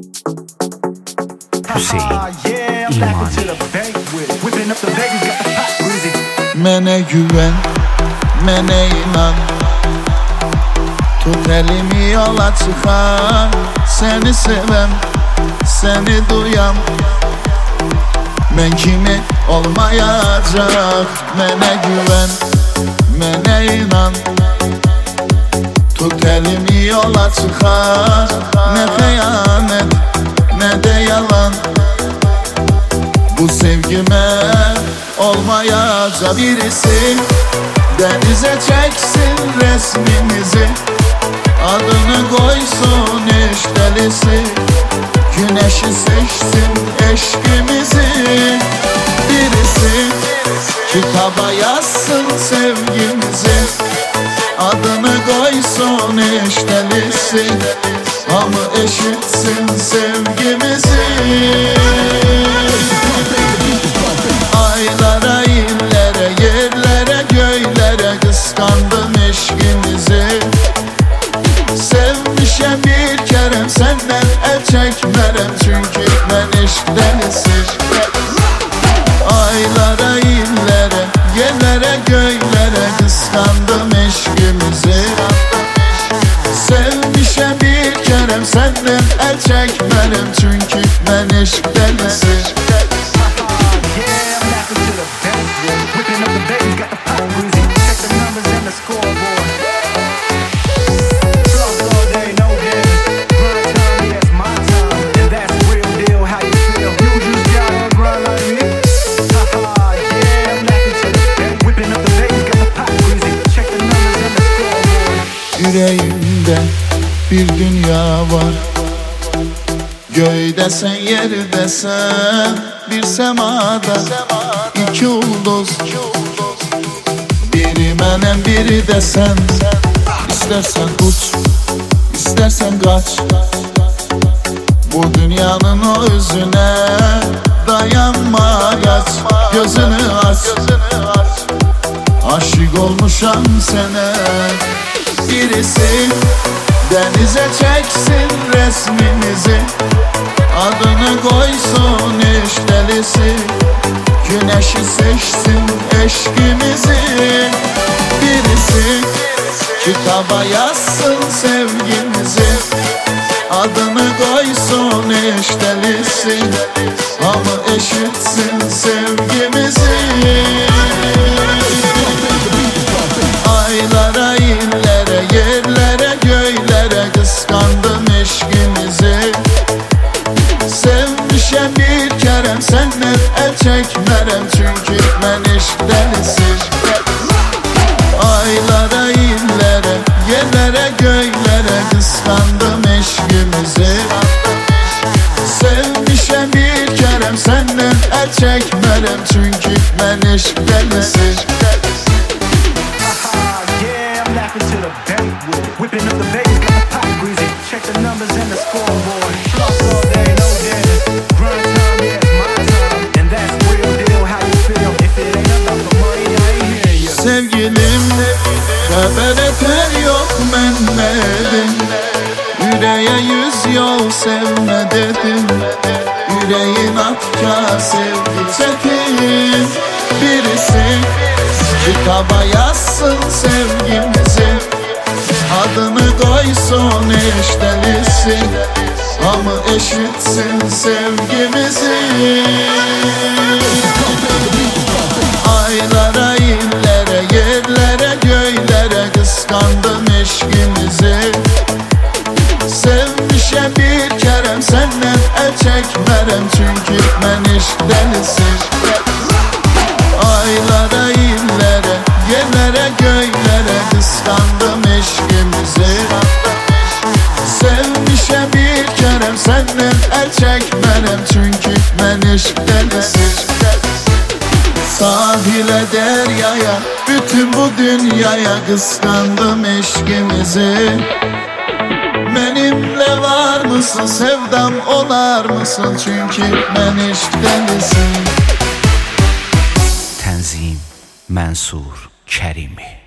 Hüseyin İman. Mene güven, mene inan. Tut elimi yola çıkar. Seni sevem, seni duyam. Ben kimi olmayacak. Mene güven, mene inan. Tut elimi yola çıkar. Ne hıyanet, ne de yalan. Bu sevgime olmayacak. Birisi denize çeksin resmimizi, adını koysun eşdelisi, güneşi seçsin eşkimizi. Birisi kitaba yazsın sevgimizi, adını koysun eşdelisi, ama eşitsin sevgimizi. Aylara, illere, yerlere, göylere kıskandım eşkimizi. Sevmişem bir kerem, senden el çekmerem, çünkü ben eşk delisi. Aylara, illere, yerlere, göylere kıskandım eşkimizi. Sevmişem bir kerem, senden el çekmerem, çünkü ben eşk delisi. Yüreğimde bir dünya var. Göğdesen yerdesen bir semada, iki ulduz, biri menem biri de sen. İstersen uç, istersen kaç, bu dünyanın o özüne dayanma, kaç. Gözünü aç, aşık olmuşam sana. Birisi denize çeksin resmimizi, adını koysun eşdelisi, güneşi seçsin eşkimizi. Birisi kitaba yazsın sevgimizi, adını koysun eşdelisi, ama eşitsin sevgimizi. Aylara, illere, yerlere, göylere kıskandım eşkimizi. Sevmişem bir kerem, senden el çekmerem, çünkü ben eşk delisi. Aylara, illere, yerlere, göylere kıskandım eşkimizi. Sevmişem bir kerem, senden el çekmerem, çünkü ben eşk delisi. Whipping up the bass, got the pot greasy. Check the numbers and the scoreboard. Floss all day, no dance. Grind time, yeah, it's my time. And that's real deal, how you feel. If it ain't about the money, I ain't hear you. Sevgilim, haber eter yok menmedim. Yüreğe yüz yol sevme dedim. Yüreğin afkar sevgi çekin. Birisi kitaba yazsın sevgimizi, adını koysun eşdelisi, ama eşitsin sevgimizi. Aylara, illere, yerlere, göylere kıskandım eşkimizi. Sevmişem bir kerem, senden el çekmerem, çünkü ben eşk delisi. Aylara, illere, yerlere, göylere kıskandım eşkimizi. Sevmişem bir kerem, senden el çekmerem, çünkü ben eşk delisi. Sahile, deryaya, bütün bu dünyaya kıskandım eşkimizi. Benimle var mısın, sevdam olar mısın, çünkü ben eşk delisi. Tənzim Mənsur Kərimi.